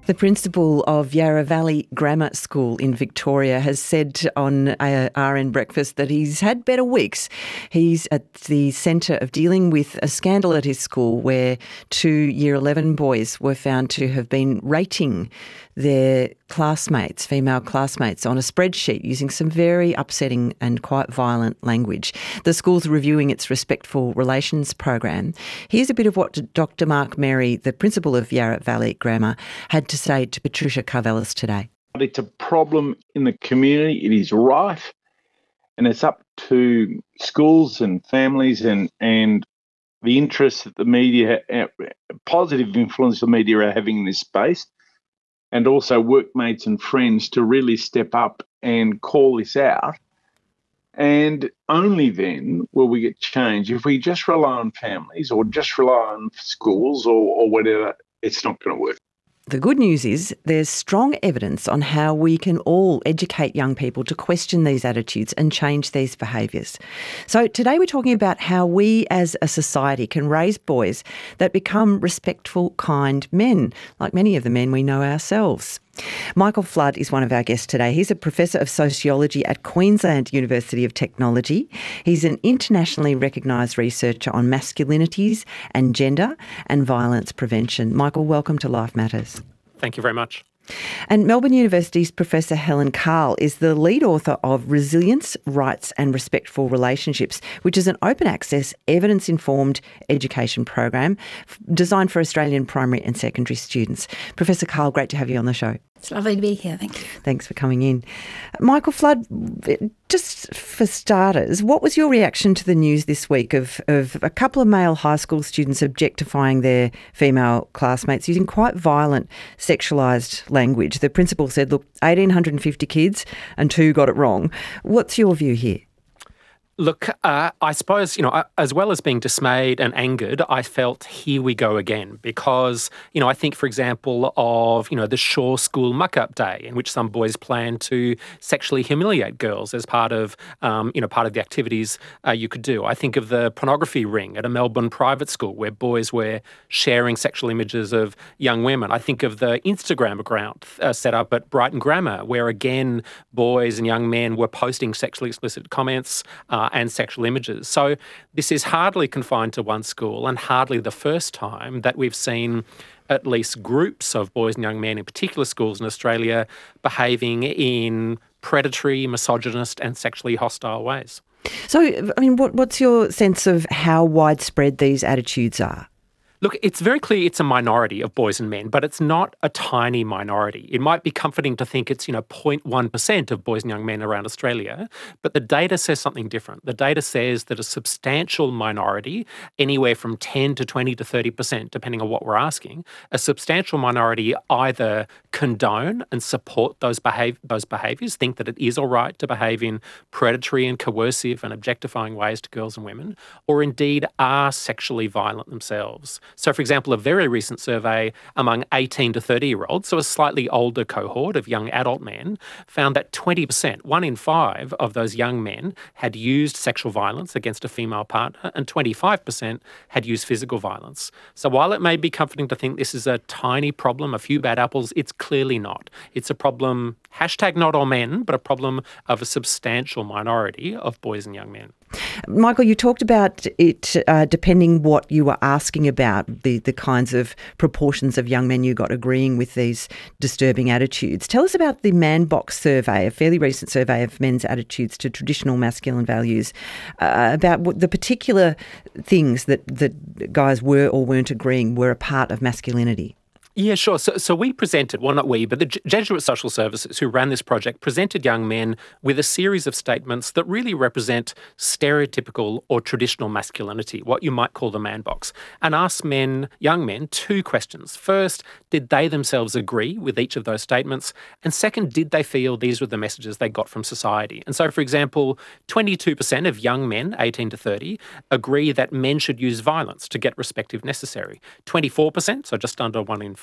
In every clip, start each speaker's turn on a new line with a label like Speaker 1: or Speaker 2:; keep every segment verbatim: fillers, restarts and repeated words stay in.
Speaker 1: The principal of Yarra Valley Grammar School in Victoria has said on R N Breakfast that he's had better weeks. He's at the centre of dealing with a scandal at his school where two Year eleven boys were found to have been rating their classmates, female classmates, on a spreadsheet using some very upsetting and quite violent language. The school's reviewing its Respectful Relations program. Here's a bit of what Doctor Mark Merry, the principal of Yarra Valley Grammar, had to say to Patricia Carvelis today.
Speaker 2: It's a problem in the community. It is rife, and it's up to schools and families and, and the interest that the media, positive influence the media are having in this space, and also workmates and friends to really step up and call this out. And only then will we get change. If we just rely on families or just rely on schools or, or whatever, it's not going to work.
Speaker 1: The good news is there's strong evidence on how we can all educate young people to question these attitudes and change these behaviours. So today we're talking about how we as a society can raise boys that become respectful, kind men, like many of the men we know ourselves. Michael Flood is one of our guests today. He's a professor of sociology at Queensland University of Technology. He's an internationally recognised researcher on masculinities and gender and violence prevention. Michael, welcome to Life Matters.
Speaker 3: Thank you very much.
Speaker 1: And Melbourne University's Professor Helen Karl is the lead author of Resilience, Rights and Respectful Relationships, which is an open access, evidence-informed education program designed for Australian primary and secondary students. Professor Karl, great to have you on the show.
Speaker 4: It's lovely to be here, thank you.
Speaker 1: Thanks for coming in. Michael Flood, just for starters, what was your reaction to the news this week of, of a couple of male high school students objectifying their female classmates using quite violent sexualised language? The principal said, look, one thousand eight hundred fifty kids and two got it wrong. What's your view here?
Speaker 3: Look, uh, I suppose, you know, as well as being dismayed and angered, I felt here we go again because, you know, I think, for example, of, you know, the Shaw School muck-up day in which some boys plan to sexually humiliate girls as part of, um, you know, part of the activities uh, you could do. I think of the pornography ring at a Melbourne private school where boys were sharing sexual images of young women. I think of the Instagram account uh, set up at Brighton Grammar where, again, boys and young men were posting sexually explicit comments uh, and sexual images. So this is hardly confined to one school and hardly the first time that we've seen at least groups of boys and young men in particular schools in Australia behaving in predatory, misogynist and sexually hostile ways.
Speaker 1: So, I mean, what, what's your sense of how widespread these attitudes are?
Speaker 3: Look, it's very clear it's a minority of boys and men, but it's not a tiny minority. It might be comforting to think it's, you know, zero point one percent of boys and young men around Australia, but the data says something different. The data says that a substantial minority, anywhere from ten to twenty to thirty percent, depending on what we're asking, a substantial minority either condone and support those behave those behaviours, think that it is all right to behave in predatory and coercive and objectifying ways to girls and women, or indeed are sexually violent themselves. So, for example, a very recent survey among eighteen to thirty-year-olds, so a slightly older cohort of young adult men, found that twenty percent, one in five of those young men had used sexual violence against a female partner and twenty-five percent had used physical violence. So while it may be comforting to think this is a tiny problem, a few bad apples, it's clearly not. It's a problem, hashtag not all men, but a problem of a substantial minority of boys and young men.
Speaker 1: Michael, you talked about it uh, depending what you were asking about, the, the kinds of proportions of young men you got agreeing with these disturbing attitudes. Tell us about the Man Box survey, a fairly recent survey of men's attitudes to traditional masculine values, uh, about what the particular things that, that guys were or weren't agreeing were a part of masculinity.
Speaker 3: Yeah, sure. So, so we presented, well, not we, but the Jesuit Social Services who ran this project presented young men with a series of statements that really represent stereotypical or traditional masculinity, what you might call the man box, and asked men, young men, two questions. First, did they themselves agree with each of those statements? And second, did they feel these were the messages they got from society? And so, for example, twenty-two percent of young men, eighteen to thirty, agree that men should use violence to get respect if necessary. twenty-four percent, so just under one in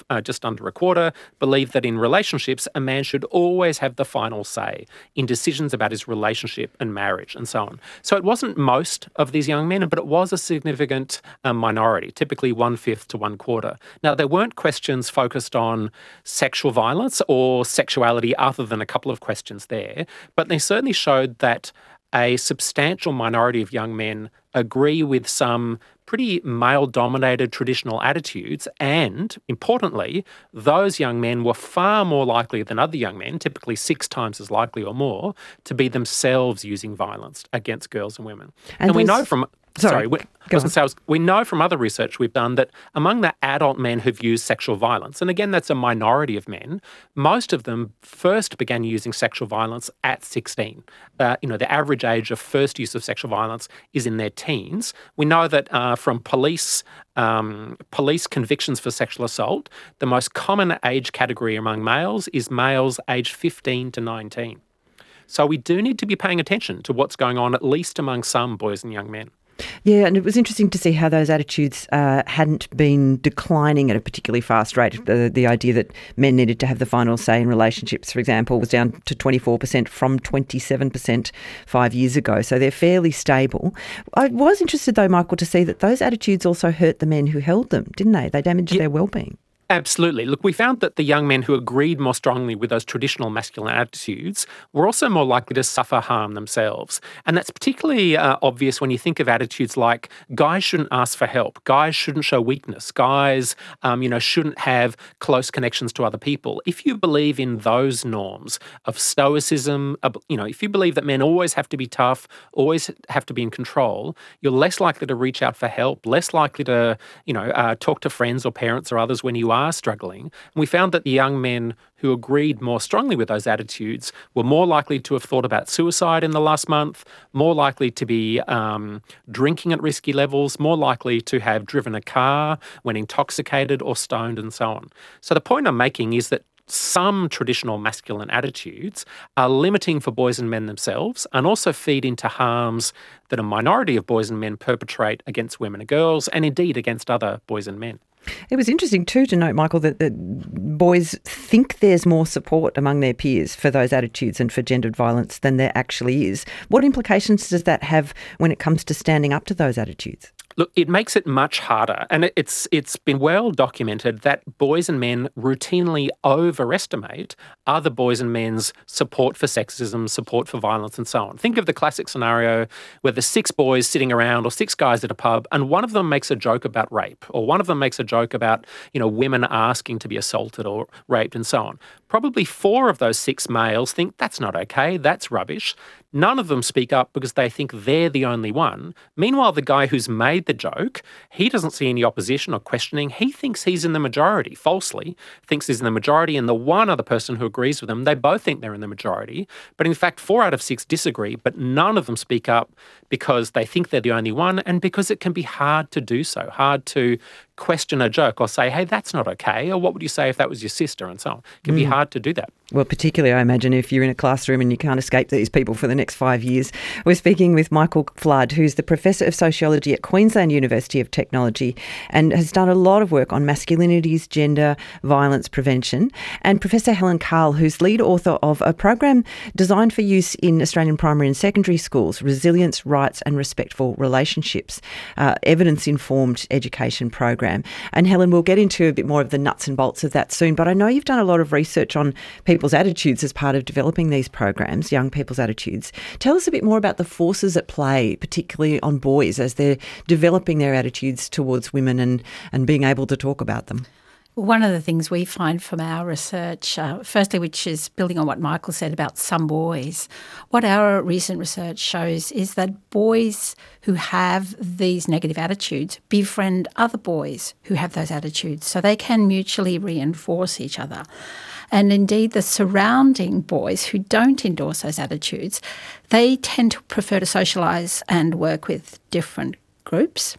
Speaker 3: uh, just under a quarter, believe that in relationships, a man should always have the final say in decisions about his relationship and marriage and so on. So it wasn't most of these young men, but it was a significant um, minority, typically one-fifth to one-quarter. Now, there weren't questions focused on sexual violence or sexuality other than a couple of questions there, but they certainly showed that a substantial minority of young men agree with some pretty male-dominated traditional attitudes, and, importantly, those young men were far more likely than other young men, typically six times as likely or more, to be themselves using violence against girls and women.
Speaker 1: And,
Speaker 3: and we know from...
Speaker 1: Sorry,
Speaker 3: Sorry we, I was gonna say, I was, we know from other research we've done that among the adult men who've used sexual violence, and again, that's a minority of men, most of them first began using sexual violence at sixteen. Uh, you know, the average age of first use of sexual violence is in their teens. We know that uh, from police um, police convictions for sexual assault, the most common age category among males is males aged fifteen to nineteen. So we do need to be paying attention to what's going on, at least among some boys and young men.
Speaker 1: Yeah, and it was interesting to see how those attitudes uh, hadn't been declining at a particularly fast rate. The, the idea that men needed to have the final say in relationships, for example, was down to twenty-four percent from twenty-seven percent five years ago. So they're fairly stable. I was interested, though, Michael, to see that those attitudes also hurt the men who held them, didn't they? They damaged yeah. their well-being.
Speaker 3: Absolutely. Look, we found that the young men who agreed more strongly with those traditional masculine attitudes were also more likely to suffer harm themselves. And that's particularly uh, obvious when you think of attitudes like guys shouldn't ask for help, guys shouldn't show weakness, guys, um, you know, shouldn't have close connections to other people. If you believe in those norms of stoicism, uh, you know, if you believe that men always have to be tough, always have to be in control, you're less likely to reach out for help, less likely to, you know, uh, talk to friends or parents or others when you are struggling. And we found that the young men who agreed more strongly with those attitudes were more likely to have thought about suicide in the last month, more likely to be um, drinking at risky levels, more likely to have driven a car when intoxicated or stoned and so on. So the point I'm making is that some traditional masculine attitudes are limiting for boys and men themselves and also feed into harms that a minority of boys and men perpetrate against women and girls and indeed against other boys and men.
Speaker 1: It was interesting too to note, Michael, that, that boys think there's more support among their peers for those attitudes and for gendered violence than there actually is. What implications does that have when it comes to standing up to those attitudes?
Speaker 3: Look, it makes it much harder, and it's it's been well documented that boys and men routinely overestimate other boys and men's support for sexism, support for violence and so on. Think of the classic scenario where there's six boys sitting around or six guys at a pub and one of them makes a joke about rape or one of them makes a joke about, you know, women asking to be assaulted or raped and so on. Probably four of those six males think that's not okay, that's rubbish. None of them speak up because they think they're the only one. Meanwhile, the guy who's made the joke, he doesn't see any opposition or questioning. He thinks he's in the majority, falsely, thinks he's in the majority, and the one other person who agrees with him, they both think they're in the majority. But in fact, four out of six disagree, but none of them speak up because they think they're the only one and because it can be hard to do so, hard to question a joke or say, hey, that's not okay, or what would you say if that was your sister, and so on. It can mm. be hard to do that.
Speaker 1: Well, particularly, I imagine, if you're in a classroom and you can't escape these people for the next five years. We're speaking with Michael Flood, who's the Professor of Sociology at Queensland University of Technology and has done a lot of work on masculinities, gender, violence prevention, and Professor Helen Karl, who's lead author of a program designed for use in Australian primary and secondary schools, Resilience, Rights and Respectful Relationships, uh, evidence-informed education program. And Helen, we'll get into a bit more of the nuts and bolts of that soon, but I know you've done a lot of research on people's attitudes as part of developing these programs, young people's attitudes. Tell us a bit more about the forces at play, particularly on boys as they're developing their attitudes towards women and, and being able to talk about them.
Speaker 4: One of the things we find from our research, uh, firstly, which is building on what Michael said about some boys, what our recent research shows is that boys who have these negative attitudes befriend other boys who have those attitudes, so they can mutually reinforce each other. And indeed, the surrounding boys who don't endorse those attitudes, they tend to prefer to socialise and work with different groups.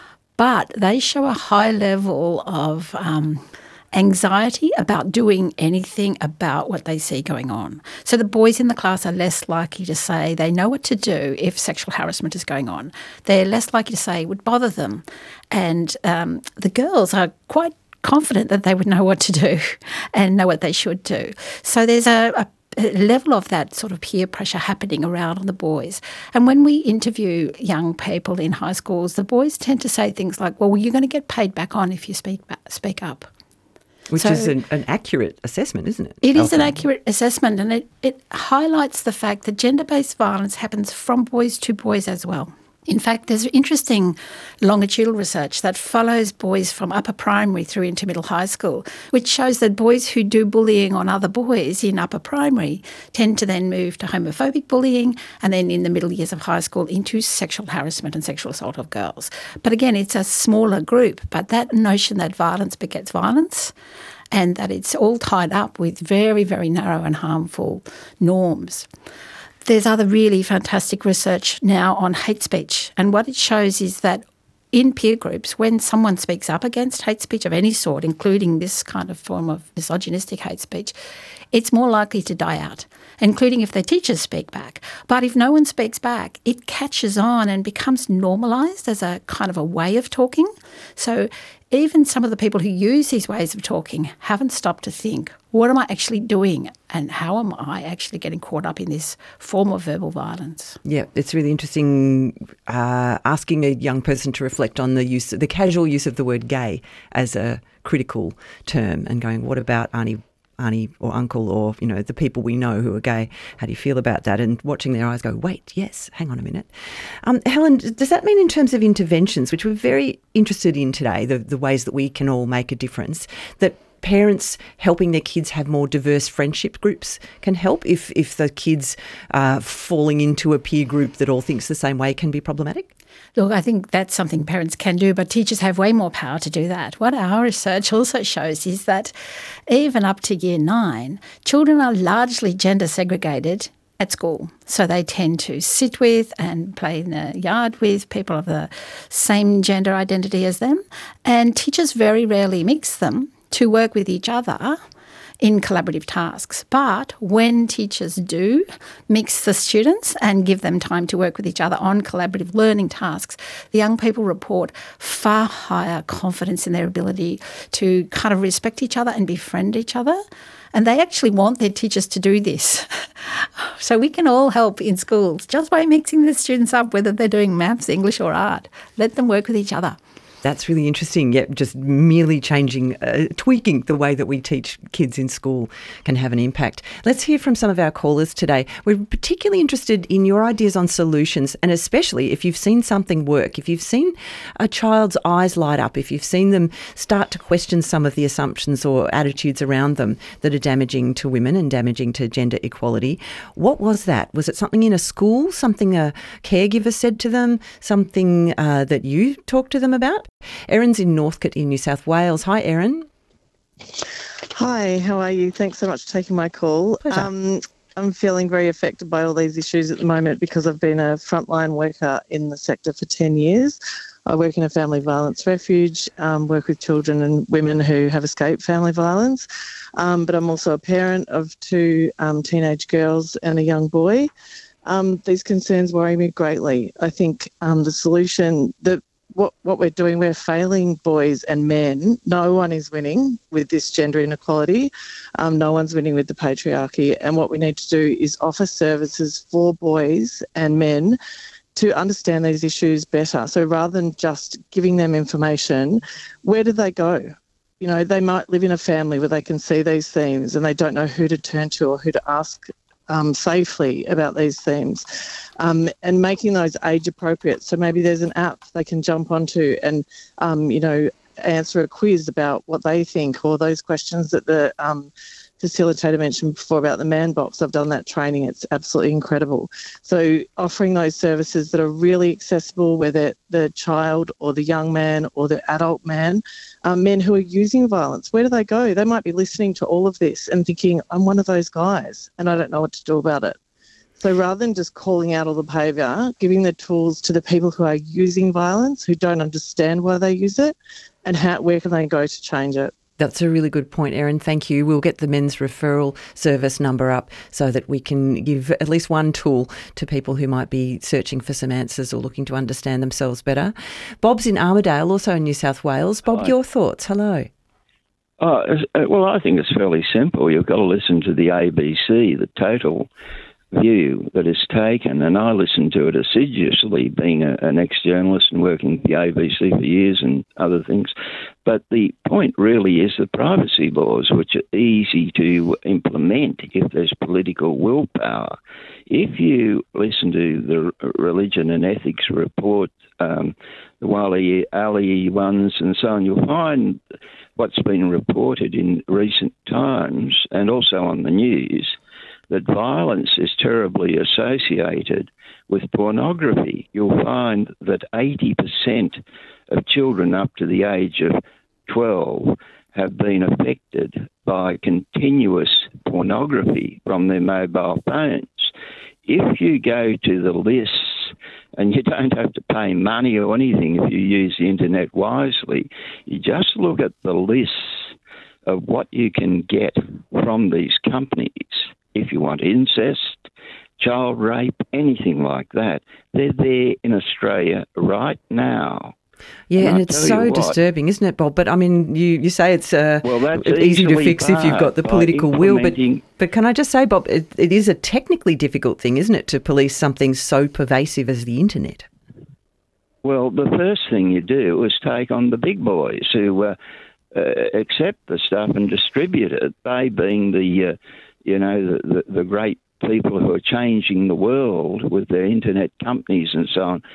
Speaker 4: But they show a high level of um, anxiety about doing anything about what they see going on. So the boys in the class are less likely to say they know what to do if sexual harassment is going on. They're less likely to say it would bother them. And um, the girls are quite confident that they would know what to do and know what they should do. So there's a, a level of that sort of peer pressure happening around on the boys. And when we interview young people in high schools, the boys tend to say things like, well, you're going to get paid back on if you speak speak up.
Speaker 1: Which
Speaker 4: so
Speaker 1: is an, an accurate assessment, isn't it?
Speaker 4: It is
Speaker 1: okay.
Speaker 4: an accurate assessment, and it, it highlights the fact that gender-based violence happens from boys to boys as well. In fact, there's interesting longitudinal research that follows boys from upper primary through into middle high school, which shows that boys who do bullying on other boys in upper primary tend to then move to homophobic bullying, and then in the middle years of high school into sexual harassment and sexual assault of girls. But again, it's a smaller group, but that notion that violence begets violence and that it's all tied up with very, very narrow and harmful norms. There's other really fantastic research now on hate speech, and what it shows is that in peer groups, when someone speaks up against hate speech of any sort, including this kind of form of misogynistic hate speech, it's more likely to die out, including if their teachers speak back. But if no one speaks back, it catches on and becomes normalised as a kind of a way of talking. So even some of the people who use these ways of talking haven't stopped to think, what am I actually doing and how am I actually getting caught up in this form of verbal violence?
Speaker 1: Yeah, it's really interesting uh, asking a young person to reflect on the use, the casual use of the word gay as a critical term and going, what about Auntie auntie or uncle or, you know, the people we know who are gay, how do you feel about that? And watching their eyes go, wait, yes, hang on a minute. Um, Helen, does that mean in terms of interventions, which we're very interested in today, the, the ways that we can all make a difference, that parents helping their kids have more diverse friendship groups can help if, if the kids uh, falling into a peer group that all thinks the same way can be problematic?
Speaker 4: Look, I think that's something parents can do, but teachers have way more power to do that. What our research also shows is that even up to year nine, children are largely gender segregated at school. So they tend to sit with and play in the yard with people of the same gender identity as them, and teachers very rarely mix them to work with each other in collaborative tasks. But when teachers do mix the students and give them time to work with each other on collaborative learning tasks, the young people report far higher confidence in their ability to kind of respect each other and befriend each other. And they actually want their teachers to do this. So we can all help in schools just by mixing the students up, whether they're doing maths, English or art. Let them work with each other.
Speaker 1: That's really interesting. Yeah, just merely changing, uh, tweaking the way that we teach kids in school can have an impact. Let's hear from some of our callers today. We're particularly interested in your ideas on solutions, and especially if you've seen something work, if you've seen a child's eyes light up, if you've seen them start to question some of the assumptions or attitudes around them that are damaging to women and damaging to gender equality. What was that? Was it something in a school, something a caregiver said to them, something uh, that you talked to them about? Erin's in Northcote in New South Wales. Hi, Erin.
Speaker 5: Hi, how are you? Thanks so much for taking my call. Um, I'm feeling very affected by all these issues at the moment because I've been a frontline worker in the sector for ten years. I work in a family violence refuge, um, work with children and women who have escaped family violence, um, but I'm also a parent of two um, teenage girls and a young boy. Um, these concerns worry me greatly. I think um, the solution, the What, what we're doing, we're failing boys and men. No one is winning with this gender inequality. Um, no one's winning with the patriarchy. And what we need to do is offer services for boys and men to understand these issues better. So rather than just giving them information, where do they go? You know, they might live in a family where they can see these themes and they don't know who to turn to or who to ask Um, safely about these themes, um, and making those age appropriate. So maybe there's an app they can jump onto and, um, you know, answer a quiz about what they think, or those questions that the um, facilitator mentioned before about the man box. I've done that training. It's absolutely incredible. So offering those services that are really accessible, whether the child or the young man or the adult man, um, men who are using violence, where do they go? They might be listening to all of this and thinking, I'm one of those guys and I don't know what to do about it. So rather than just calling out all the behaviour, giving the tools to the people who are using violence, who don't understand why they use it, and how, where can they go to change it?
Speaker 1: That's a really good point, Erin. Thank you. We'll get the men's referral service number up so that we can give at least one tool to people who might be searching for some answers or looking to understand themselves better. Bob's in Armidale, also in New South Wales. Bob,
Speaker 6: Hello.
Speaker 1: Your thoughts? Hello.
Speaker 6: Oh, well, I think it's fairly simple. You've got to listen to the A B C, the total view that is taken, and I listen to it assiduously, being a, an ex-journalist and working at the A B C for years and other things. But the point really is the privacy laws, which are easy to implement if there's political willpower. If you listen to the Religion and Ethics report, um, the Wali Ali ones and so on, you'll find what's been reported in recent times and also on the news, that violence is terribly associated with pornography. You'll find that eighty percent of children up to the age of twelve have been affected by continuous pornography from their mobile phones. If you go to the lists, and you don't have to pay money or anything if you use the internet wisely, you just look at the lists of what you can get from these companies. If you want incest, child rape, anything like that, they're there in Australia right now.
Speaker 1: Yeah, and,
Speaker 6: and
Speaker 1: it's so disturbing, isn't it, Bob? But, I mean, you, you say it's uh,
Speaker 6: well, that's
Speaker 1: easy to fix if you've got the political will. But, but can I just say, Bob, it, it is a technically difficult thing, isn't it, to police something so pervasive as the internet?
Speaker 6: Well, the first thing you do is take on the big boys who uh, uh, accept the stuff and distribute it, they being the... Uh, you know, the, the, the great people who are changing the world with their internet companies and so on.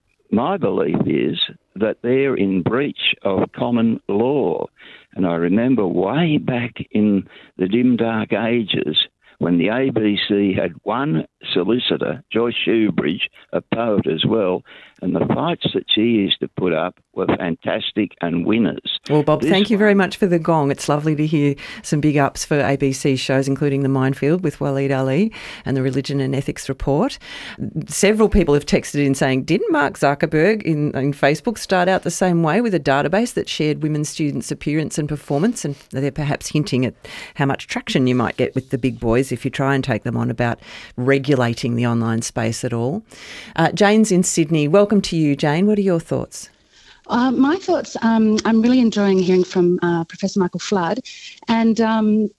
Speaker 6: My belief is that they're in breach of common law. And I remember way back in the dim, dark ages when the A B C had one solicitor, Joyce Shoebridge, a poet as well, and the fights that she used to put up were fantastic and winners.
Speaker 1: Well, Bob,
Speaker 6: This
Speaker 1: thank you
Speaker 6: one-
Speaker 1: very much for the gong. It's lovely to hear some big ups for A B C shows, including The Minefield with Waleed Ali and the Religion and Ethics Report. Several people have texted in saying, didn't Mark Zuckerberg in, in Facebook start out the same way with a database that shared women students' appearance and performance? And they're perhaps hinting at how much traction you might get with the big boys if you try and take them on about regulating the online space at all. Uh, Jane's in Sydney. Welcome to you, Jane. What are your thoughts?
Speaker 7: Uh, my thoughts, um, I'm really enjoying hearing from uh, Professor Michael Flood. And um,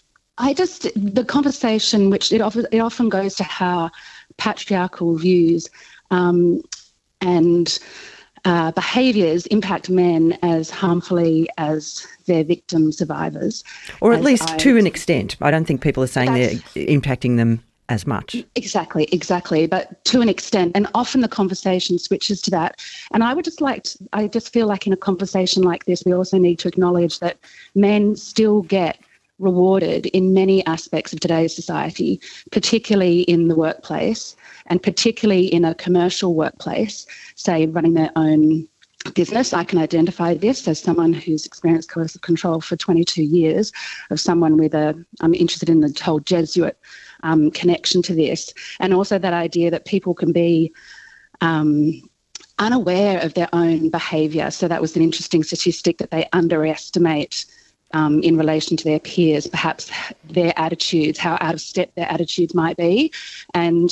Speaker 7: I just, the conversation, which it, often, it often goes to how patriarchal views um, and uh, behaviours impact men as harmfully as their victim survivors.
Speaker 1: Or at
Speaker 7: As
Speaker 1: least
Speaker 7: I-
Speaker 1: to an extent. I don't think people are saying they're impacting them as much.
Speaker 7: Exactly, exactly, but to an extent. And often the conversation switches to that. And I would just like to, I just feel like in a conversation like this, we also need to acknowledge that men still get rewarded in many aspects of today's society, particularly in the workplace and particularly in a commercial workplace, say running their own business. I can identify this as someone who's experienced coercive control for twenty-two years, of someone with a, I'm interested in the whole Jesuit um, connection to this, and also that idea that people can be um, unaware of their own behaviour. So that was an interesting statistic that they underestimate um, in relation to their peers, perhaps their attitudes, how out of step their attitudes might be. And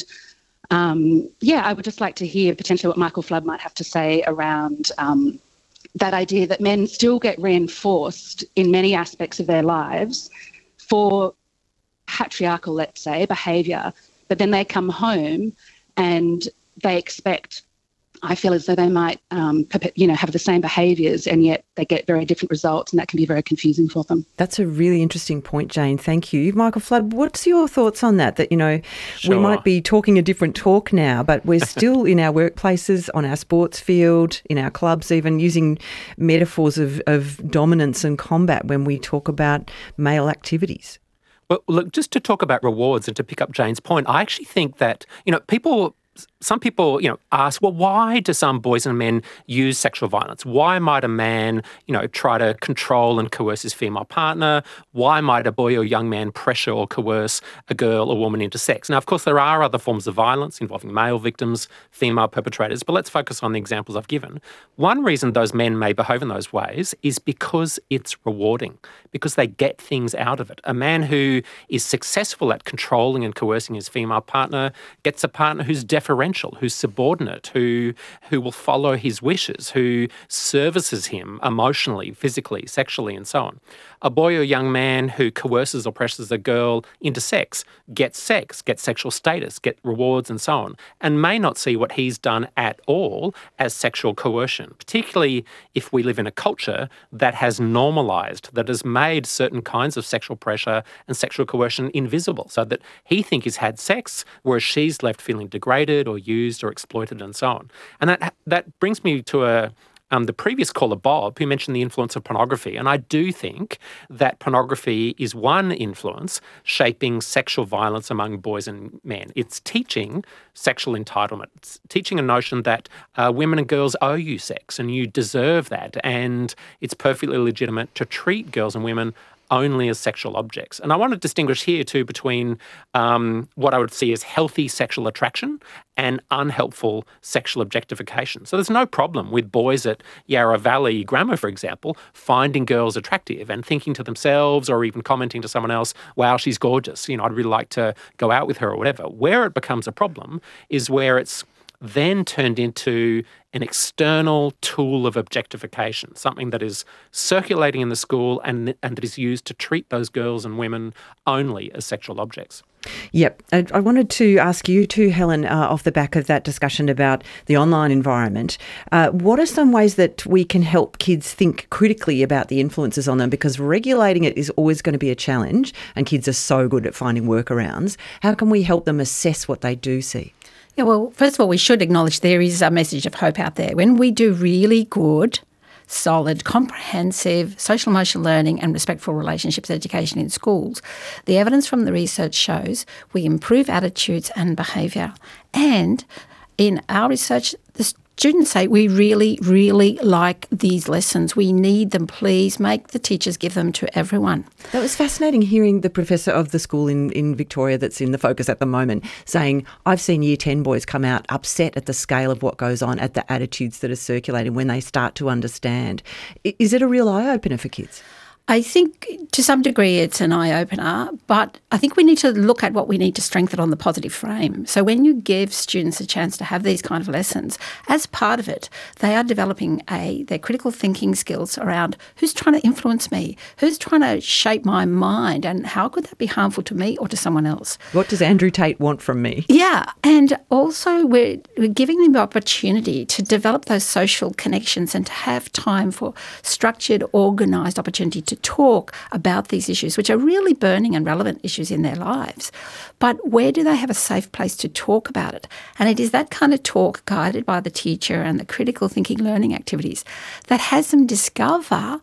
Speaker 7: Um, yeah, I would just like to hear potentially what Michael Flood might have to say around um, that idea that men still get reinforced in many aspects of their lives for patriarchal, let's say, behaviour, but then they come home and they expect, I feel as though they might, um, you know, have the same behaviours and yet they get very different results, and that can be very confusing for them.
Speaker 1: That's a really interesting point, Jane. Thank you. Michael Flood, what's your thoughts on that? That, you know,
Speaker 3: Sure.
Speaker 1: we might be talking a different talk now, but we're still in our workplaces, on our sports field, in our clubs even, using metaphors of, of dominance and combat when we talk about male activities.
Speaker 3: Well, look, just to talk about rewards and to pick up Jane's point, I actually think that, you know, people... Some people, you know, ask, well, why do some boys and men use sexual violence? Why might a man, you know, try to control and coerce his female partner? Why might a boy or young man pressure or coerce a girl or woman into sex? Now, of course, there are other forms of violence involving male victims, female perpetrators, but let's focus on the examples I've given. One reason those men may behave in those ways is because it's rewarding, because they get things out of it. A man who is successful at controlling and coercing his female partner gets a partner who's deferential deferential, who's subordinate, who who will follow his wishes, who services him emotionally, physically, sexually, and so on. A boy or young man who coerces or pressures a girl into sex gets sex, gets sexual status, gets rewards and so on, and may not see what he's done at all as sexual coercion, particularly if we live in a culture that has normalised, that has made certain kinds of sexual pressure and sexual coercion invisible, so that he thinks he's had sex, whereas she's left feeling degraded or used or exploited and so on. And that that brings me to a Um, the previous caller, Bob, who mentioned the influence of pornography. And I do think that pornography is one influence shaping sexual violence among boys and men. It's teaching sexual entitlement. It's teaching a notion that uh, women and girls owe you sex and you deserve that. And it's perfectly legitimate to treat girls and women only as sexual objects. And I want to distinguish here too between um, what I would see as healthy sexual attraction and unhelpful sexual objectification. So there's no problem with boys at Yarra Valley Grammar, for example, finding girls attractive and thinking to themselves or even commenting to someone else, wow, she's gorgeous, you know, I'd really like to go out with her or whatever. Where it becomes a problem is where it's then turned into an external tool of objectification, something that is circulating in the school and, and that is used to treat those girls and women only as sexual objects.
Speaker 1: Yep. I, I wanted to ask you too, Helen, uh, off the back of that discussion about the online environment, uh, what are some ways that we can help kids think critically about the influences on them? Because regulating it is always going to be a challenge and kids are so good at finding workarounds. How can we help them assess what they do see?
Speaker 4: Yeah, well, first of all, we should acknowledge there is a message of hope out there. When we do really good, solid, comprehensive social emotional learning and respectful relationships education in schools, the evidence from the research shows we improve attitudes and behaviour. And in our research, the students say, we really, really like these lessons. We need them. Please make the teachers give them to everyone.
Speaker 1: That was fascinating hearing the professor of the school in, in Victoria that's in the focus at the moment saying, I've seen year ten boys come out upset at the scale of what goes on, at the attitudes that are circulating when they start to understand. Is it a real eye-opener for kids?
Speaker 4: I think to some degree it's an eye-opener, but I think we need to look at what we need to strengthen on the positive frame. So when you give students a chance to have these kind of lessons, as part of it, they are developing a their critical thinking skills around who's trying to influence me, who's trying to shape my mind, and how could that be harmful to me or to someone else?
Speaker 1: What does Andrew Tate want from me?
Speaker 4: Yeah, and also we're, we're giving them the opportunity to develop those social connections and to have time for structured, organised opportunity to talk about these issues, which are really burning and relevant issues in their lives. But where do they have a safe place to talk about it? And it is that kind of talk guided by the teacher and the critical thinking learning activities that has them discover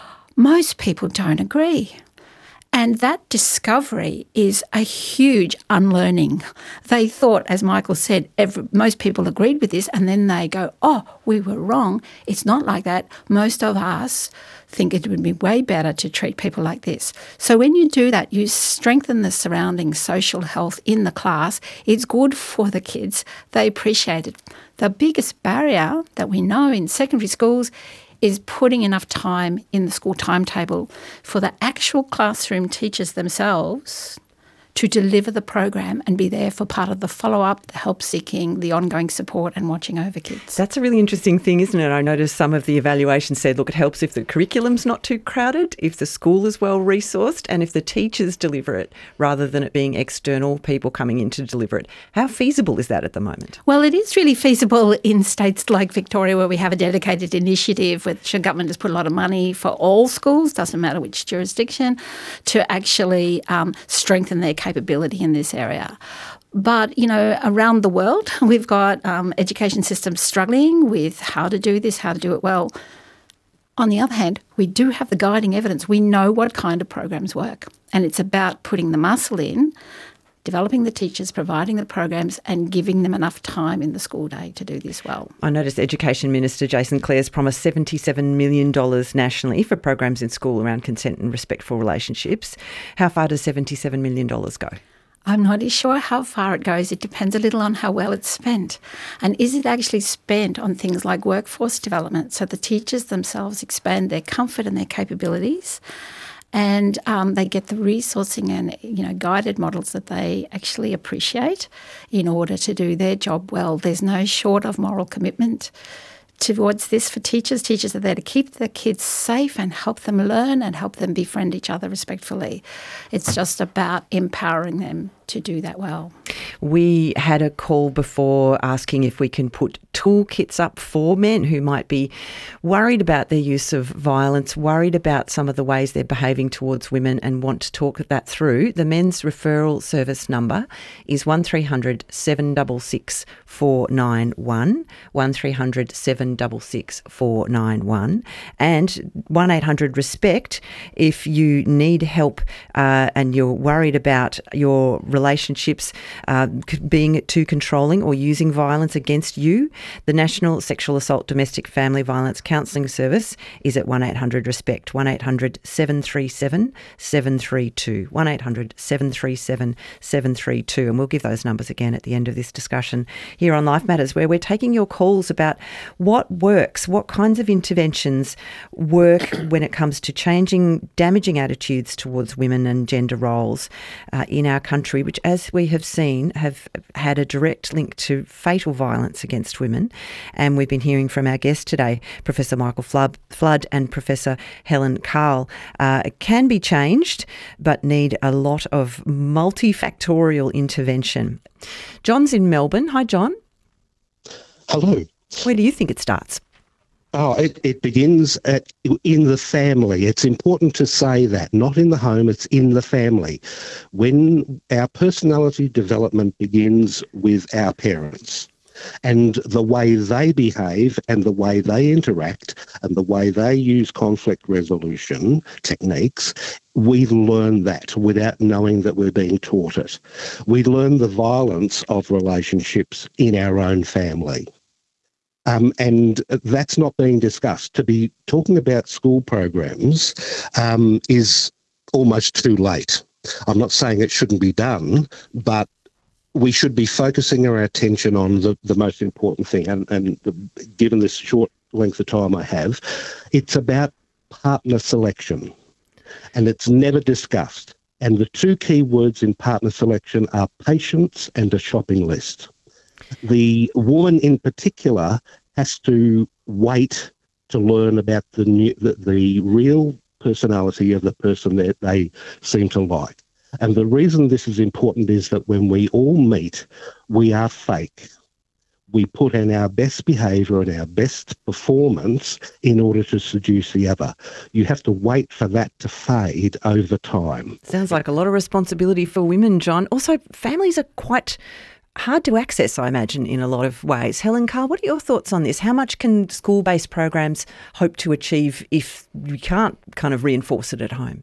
Speaker 4: most people don't agree. And that discovery is a huge unlearning. They thought, as Michael said, every, most people agreed with this, and then they go, oh, we were wrong. It's not like that. Most of us think it would be way better to treat people like this. So when you do that, you strengthen the surrounding social health in the class. It's good for the kids. They appreciate it. The biggest barrier that we know in secondary schools is putting enough time in the school timetable for the actual classroom teachers themselves to deliver the program and be there for part of the follow-up, the help-seeking, the ongoing support and watching over kids.
Speaker 1: That's a really interesting thing, isn't it? I noticed some of the evaluations said, look, it helps if the curriculum's not too crowded, if the school is well-resourced, and if the teachers deliver it rather than it being external people coming in to deliver it. How feasible is that at the moment?
Speaker 4: Well, it is really feasible in states like Victoria where we have a dedicated initiative which the government has put a lot of money for all schools, doesn't matter which jurisdiction, to actually um, strengthen their capability in this area. But, you know, around the world, we've got um, education systems struggling with how to do this, how to do it well. On the other hand, we do have the guiding evidence. We know what kind of programs work. And it's about putting the muscle in, developing the teachers, providing the programs and giving them enough time in the school day to do this well.
Speaker 1: I noticed Education Minister Jason Clare's promised seventy-seven million dollars nationally for programs in school around consent and respectful relationships. How far does seventy-seven million dollars go?
Speaker 4: I'm not sure how far it goes. It depends a little on how well it's spent. And is it actually spent on things like workforce development so the teachers themselves expand their comfort and their capabilities? and um, they get the resourcing and, you know, guided models that they actually appreciate in order to do their job well. There's no short of moral commitment towards this for teachers. Teachers are there to keep the kids safe and help them learn and help them befriend each other respectfully. It's just about empowering them to do that well.
Speaker 1: We had a call before asking if we can put toolkits up for men who might be worried about their use of violence, worried about some of the ways they're behaving towards women and want to talk that through. The Men's Referral Service number is one three hundred seven six six four nine one, one three hundred seven six six four nine one, and one eight hundred RESPECT if you need help uh, and you're worried about your relationships uh, being too controlling or using violence against you. The National Sexual Assault Domestic Family Violence Counselling Service is at one eight hundred RESPECT, one eight hundred seven three seven seven three two, one eight hundred seven three seven seven three two. And we'll give those numbers again at the end of this discussion here on Life Matters, where we're taking your calls about what works, what kinds of interventions work when it comes to changing damaging attitudes towards women and gender roles uh, in our country, which, as we have seen, have had a direct link to fatal violence against women. And we've been hearing from our guests today, Professor Michael Flood and Professor Helen Karl. Uh, it can be changed, but need a lot of multifactorial intervention. John's in Melbourne. Hi, John.
Speaker 8: Hello.
Speaker 1: Where do you think it starts?
Speaker 8: Oh, it, it begins at, in the family. It's important to say that, not in the home, it's in the family. When our personality development begins with our parents, and the way they behave and the way they interact and the way they use conflict resolution techniques, we learn that without knowing that we're being taught it. We learn the violence of relationships in our own family. Um, and that's not being discussed. To be talking about school programs um, is almost too late. I'm not saying it shouldn't be done, but we should be focusing our attention on the, the most important thing. And, and the, given this short length of time I have, it's about partner selection. And it's never discussed. And the two key words in partner selection are patience and a shopping list. The woman in particular has to wait to learn about the, new, the the real personality of the person that they seem to like. And the reason this is important is that when we all meet, we are fake. We put in our best behaviour and our best performance in order to seduce the other. You have to wait for that to fade over time.
Speaker 1: Sounds like a lot of responsibility for women, John. Also, families are quite hard to access, I imagine, in a lot of ways. Helen Karl, what are your thoughts on this? How much can school-based programs hope to achieve if we can't kind of reinforce it at home?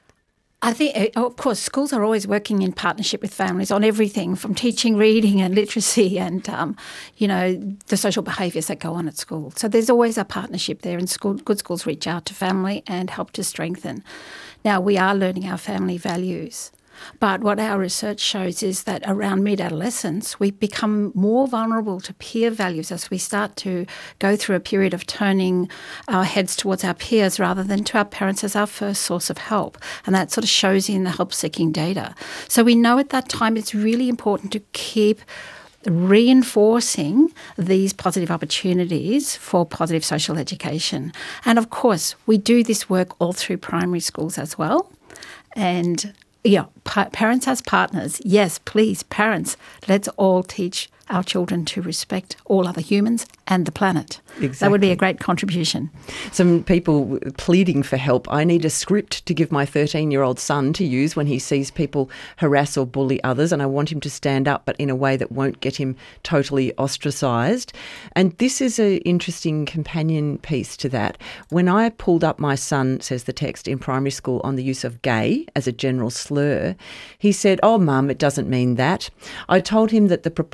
Speaker 4: I think, of course, schools are always working in partnership with families on everything from teaching reading and literacy and, um, you know, the social behaviours that go on at school. So there's always a partnership there, and school, good schools reach out to family and help to strengthen. Now, we are learning our family values. But what our research shows is that around mid-adolescence, we become more vulnerable to peer values as we start to go through a period of turning our heads towards our peers rather than to our parents as our first source of help. And that sort of shows in the help-seeking data. So we know at that time it's really important to keep reinforcing these positive opportunities for positive social education. And of course, we do this work all through primary schools as well. And yeah, pa- parents as partners. Yes, please, parents, let's all teach our children to respect all other humans and the planet. Exactly. That would be a great contribution.
Speaker 1: Some people pleading for help. I need a script to give my thirteen-year-old son to use when he sees people harass or bully others, and I want him to stand up, but in a way that won't get him totally ostracised. And this is an interesting companion piece to that. When I pulled up my son, says the text, in primary school on the use of gay as a general slur, he said, "Oh, Mum, it doesn't mean that." I told him that the proportion of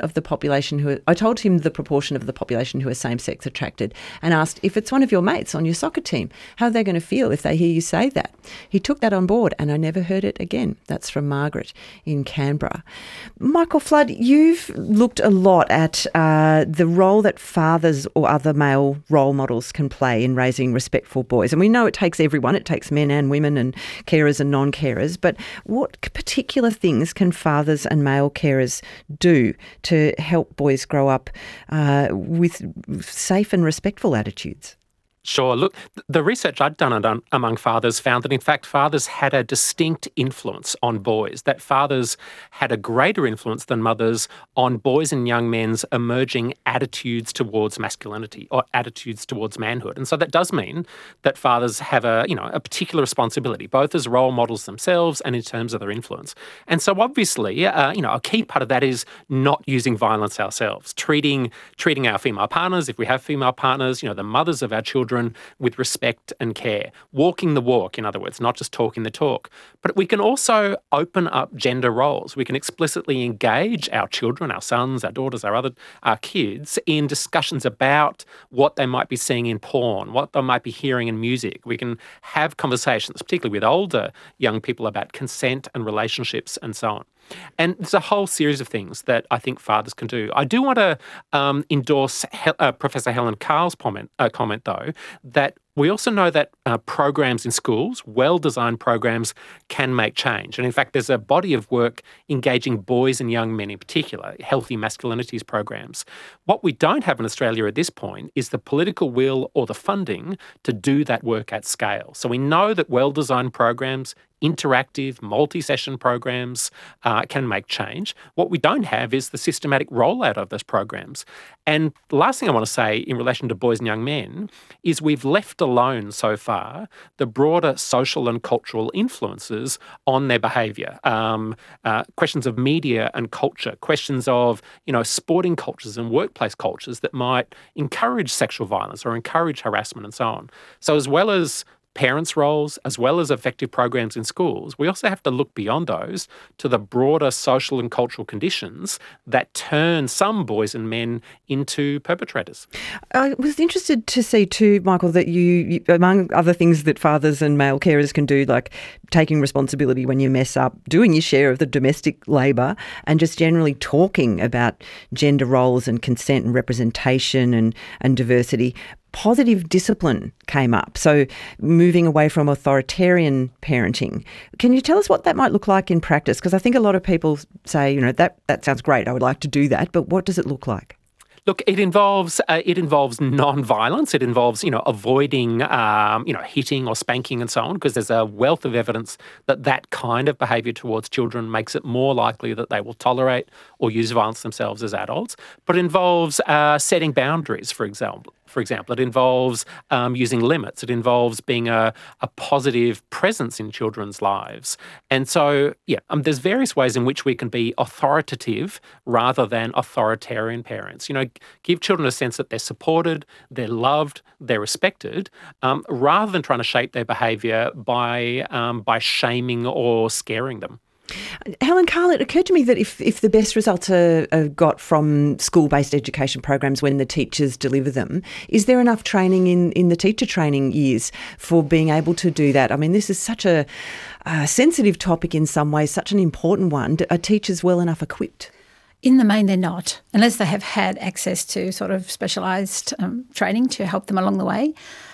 Speaker 1: of the population who are, I told him the proportion of the population who are same-sex attracted and asked if it's one of your mates on your soccer team, how are they going to feel if they hear you say that? He took that on board and I never heard it again. That's from Margaret in Canberra. Michael Flood, you've looked a lot at uh, the role that fathers or other male role models can play in raising respectful boys. And we know it takes everyone, it takes men and women and carers and non-carers, but what particular things can fathers and male carers do to help boys grow up uh, with safe and respectful attitudes?
Speaker 3: Sure. Look, the research I'd done among fathers found that, in fact, fathers had a distinct influence on boys, that fathers had a greater influence than mothers on boys and young men's emerging attitudes towards masculinity or attitudes towards manhood. And so that does mean that fathers have a, you know, a particular responsibility, both as role models themselves and in terms of their influence. And so obviously, uh, you know, a key part of that is not using violence ourselves, treating treating our female partners, if we have female partners, you know, the mothers of our children, with respect and care, walking the walk, in other words, not just talking the talk. But we can also open up gender roles. We can explicitly engage our children, our sons, our daughters, our other our kids in discussions about what they might be seeing in porn, what they might be hearing in music. We can have conversations, particularly with older young people, about consent and relationships and so on. And there's a whole series of things that I think fathers can do. I do want to um, endorse He- uh, Professor Helen Carl's comment, uh, comment, though, that we also know that uh, programs in schools, well-designed programs, can make change. And in fact, there's a body of work engaging boys and young men in particular, healthy masculinities programs. What we don't have in Australia at this point is the political will or the funding to do that work at scale. So we know that well-designed programs, interactive, multi-session programs uh, can make change. What we don't have is the systematic rollout of those programs. And the last thing I want to say in relation to boys and young men is we've left alone so far the broader social and cultural influences on their behaviour. Um, uh, questions of media and culture, questions of, you know, sporting cultures and workplace cultures that might encourage sexual violence or encourage harassment and so on. So as well as parents' roles, as well as effective programs in schools, we also have to look beyond those to the broader social and cultural conditions that turn some boys and men into perpetrators.
Speaker 1: I was interested to see too, Michael, that you, you among other things that fathers and male carers can do, like taking responsibility when you mess up, doing your share of the domestic labour, and just generally talking about gender roles and consent and representation and, and diversity. Positive discipline came up, so moving away from authoritarian parenting. Can you tell us what that might look like in practice? Because I think a lot of people say, you know, that, that sounds great, I would like to do that, but what does it look like?
Speaker 3: Look, it involves uh, it involves non-violence. It involves, you know, avoiding, um, you know, hitting or spanking and so on, because there's a wealth of evidence that that kind of behaviour towards children makes it more likely that they will tolerate or use violence themselves as adults. But it involves uh, setting boundaries, for example. For example, it involves um, using limits. It involves being a, a positive presence in children's lives. And so, yeah, um, there's various ways in which we can be authoritative rather than authoritarian parents. You know, give children a sense that they're supported, they're loved, they're respected, um, rather than trying to shape their behaviour by um, by shaming or scaring them.
Speaker 1: Helen Carl, it occurred to me that if, if the best results are, are got from school-based education programs when the teachers deliver them, is there enough training in, in the teacher training years for being able to do that? I mean, this is such a, a sensitive topic in some ways, such an important one. Are teachers well enough equipped?
Speaker 4: In the main, they're not, unless they have had access to sort of specialised um, training to help them along the way.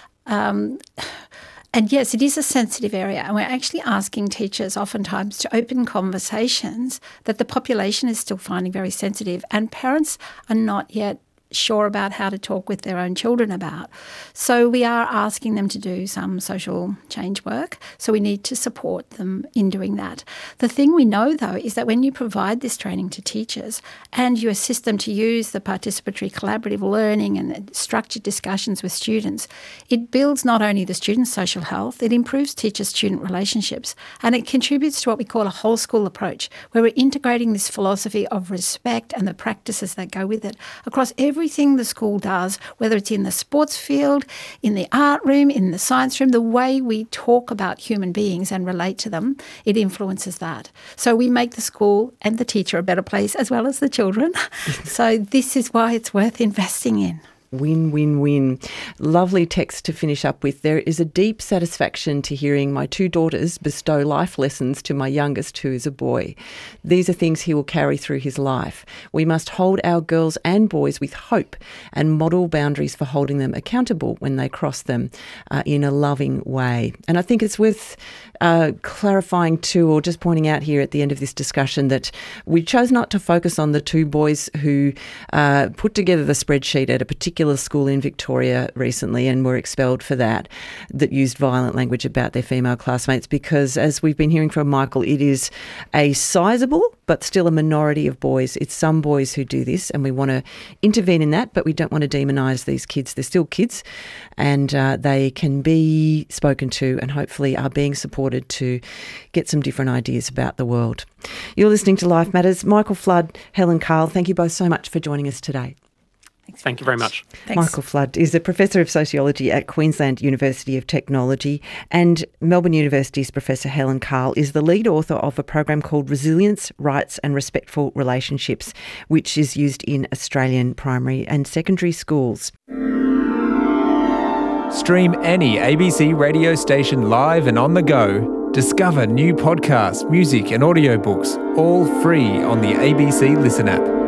Speaker 4: Um And yes, it is a sensitive area, and we're actually asking teachers oftentimes to open conversations that the population is still finding very sensitive, and parents are not yet sure about how to talk with their own children about. So we are asking them to do some social change work, so we need to support them in doing that. The thing we know, though, is that when you provide this training to teachers and you assist them to use the participatory collaborative learning and structured discussions with students, it builds not only the students' social health, it improves teacher-student relationships, and it contributes to what we call a whole school approach, where we're integrating this philosophy of respect and the practices that go with it across every everything the school does, whether it's in the sports field, in the art room, in the science room, the way we talk about human beings and relate to them, it influences that. So we make the school and the teacher a better place as well as the children. So this is why it's worth investing in.
Speaker 1: Win, win, win. Lovely text to finish up with. There is a deep satisfaction to hearing my two daughters bestow life lessons to my youngest, who is a boy. These are things he will carry through his life. We must hold our girls and boys with hope and model boundaries for holding them accountable when they cross them uh, in a loving way. And I think it's worth uh, clarifying too, or just pointing out here at the end of this discussion, that we chose not to focus on the two boys who uh, put together the spreadsheet at a particular school in Victoria recently and were expelled for that, that used violent language about their female classmates, because as we've been hearing from Michael, it is a sizable but still a minority of boys. It's some boys who do this, and we want to intervene in that, but we don't want to demonise these kids. They're still kids, and uh, they can be spoken to and hopefully are being supported to get some different ideas about the world. You're listening to Life Matters. Michael Flood, Helen Karl, thank you both so much for joining us today.
Speaker 3: Thanks Thank you very much.
Speaker 4: Thanks.
Speaker 1: Michael Flood is a Professor of Sociology at Queensland University of Technology, and Melbourne University's Professor Helen Karl is the lead author of a program called Resilience, Rights and Respectful Relationships, which is used in Australian primary and secondary schools.
Speaker 9: Stream any A B C radio station live and on the go. Discover new podcasts, music and audiobooks, all free on the A B C Listen app.